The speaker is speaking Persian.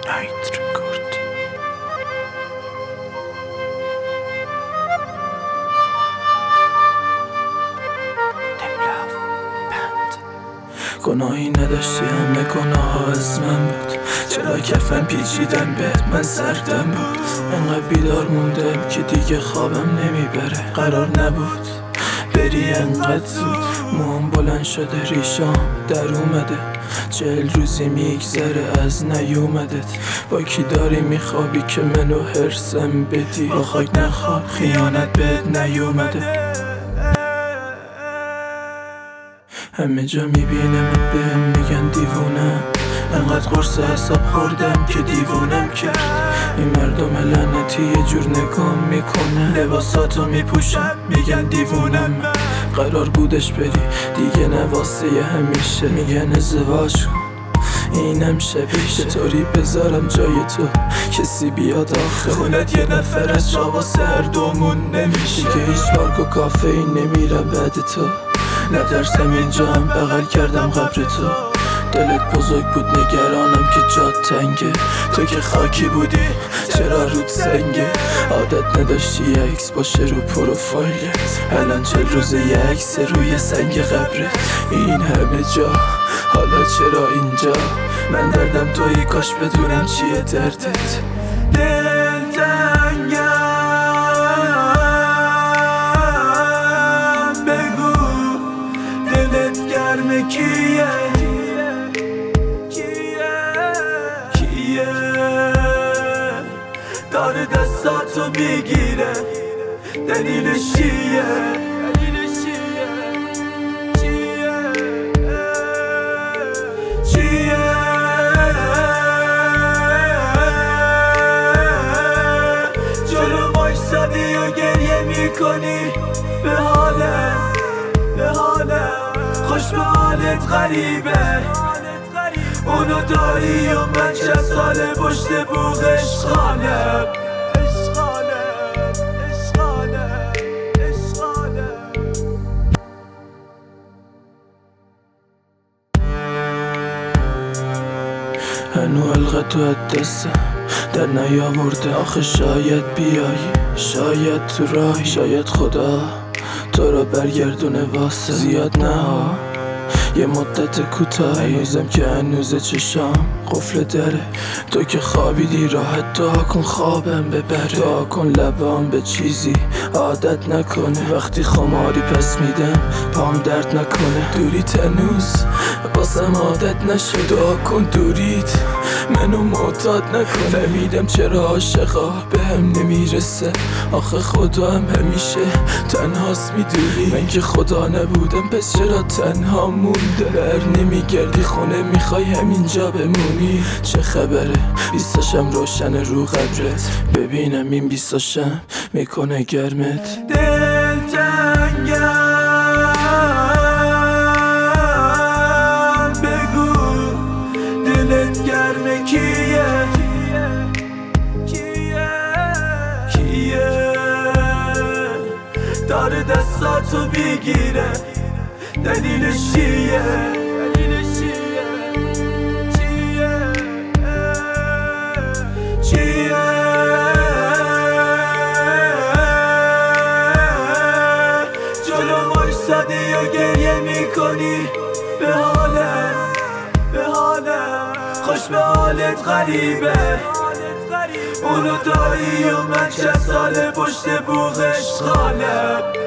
نایت رکورد. گناهی نداشتی، همه گناه ها از من بود. چرا کفن پیچیدن بهت، من سردم بود. انقدر بیدار موندم که دیگه خوابم نمیبره. قرار نبود بری انقدر زود. موام بلند شده، ریشام در اومده. 40 روزی میگذره از نیومدت. با کی داری میخوابی که منو هرسم بدی؟ با خاک نخواب، خیانت بهت نیومده. همه جا میبینم بهم میگن دیوونم. انقدر قرص حساب خوردم که دیوونم کرد. این مردم لعنتی یه جور نگام میکنن. لباساتو میپوشم میگن دیوونم. قرار بودش بری دیگه نه واسه همیشه. میگن ازدواج کن اینم شبیه. چطوری بذارم جای تو کسی بیاد آخه خونت یه نفر از جا واسه هر دومون نمیشه. دیگه هیچ پارک و کافه این نمیرم بعد تو. نترسم اینجا هم بغل کردم قبر تو. دلت بزرگ بود نگرانم که جات تنگه. تو که خاکی بودی چرا رود سنگه؟ عادت نداشتی یه عکس باشه رو پروفایلت. الان 40 روزه یه عکس روی سنگ قبرت. این همه جا حالا چرا اینجا؟ من دردم تویی، کاش بدونم چیه دردت. دل تنگم بگو دلت گرمه کیه؟ داره دستاتو میگیره، دلیلش چیه؟ جلو بایستادی و گریه میکنی به حالم خوش به حالت غریبه. اونو داری و من چند ساله پشت بوغ عشقانم. هنو حلقه تو دستم در نیاورده. آخه شاید بیایی، شاید تو راهی، شاید خدا تو را برگردونه واسه زیاد نه. یه مدت کوتاه هنوزم که هنوز چشام قفل دره. تو که خوابیدی راحت دعا کن خوابم ببره. دعا کن لبام به چیزی عادت نکنه. وقتی خماری پس میدم پام درد نکنه. دوریت هنوز باسم عادت نشه. دعا کن دوریت منو معتاد نکنه. فهمیدم چرا عاشقا به هم نمیرسه. آخه خدا هم همیشه تنهاست میدونی. من که خدا نبودم پس چرا تنها مونده؟ بر نمیگردی خونه میخوای همینجا بمونی. چه خبره 20 روشن رو قبرت. ببینم این 20 میکنه گرمت. دل تنگم بگو دلت گرمه کیه؟ داره دستاتو بگیره، دلیلش چیه؟ جلو بایستادی و گریه میکنی به حالم خوش به حالت غریبه. اونو داری و من چند ساله پشت بوغ عشقانم.